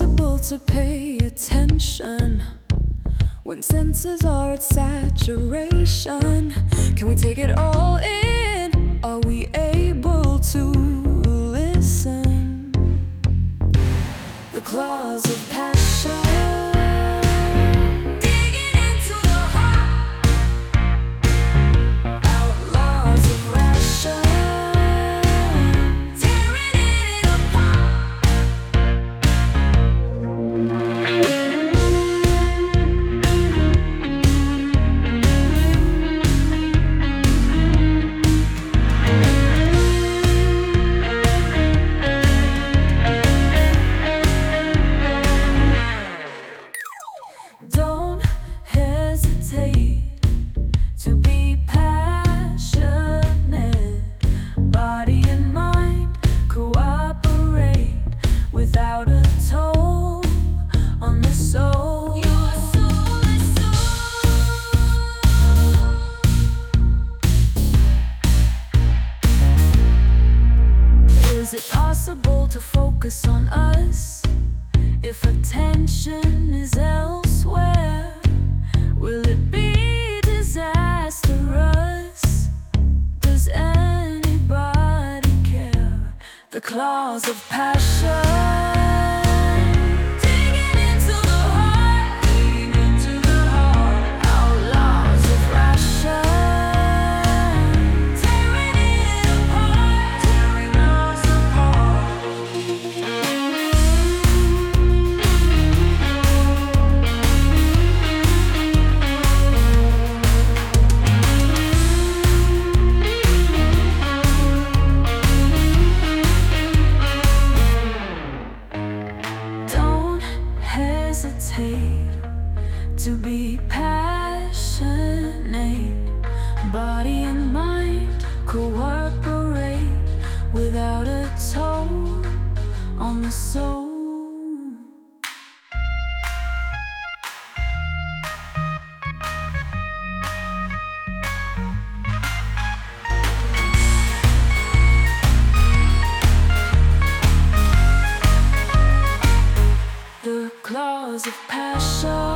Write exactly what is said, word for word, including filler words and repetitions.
impossible to pay attention when senses are at saturation? Can we take it all in? Are we able to listen? The claws of passion, digging into the heart, outlaws of ration, tearing it apart. Don't hesitate to be passionate. Body and mind cooperate without a toll on the soul. Your soul is soul. Is it possible to focus on us if attention is elsewhere? Will it be disastrous? Does anybody care? The claws of passion, digging into the heart, digging into the heart, outlaws of ration, tearing it apart, tearing us apart. Don't hesitate to be passionate. Body and mind cooperate without a toll on the soul. The claws of passion.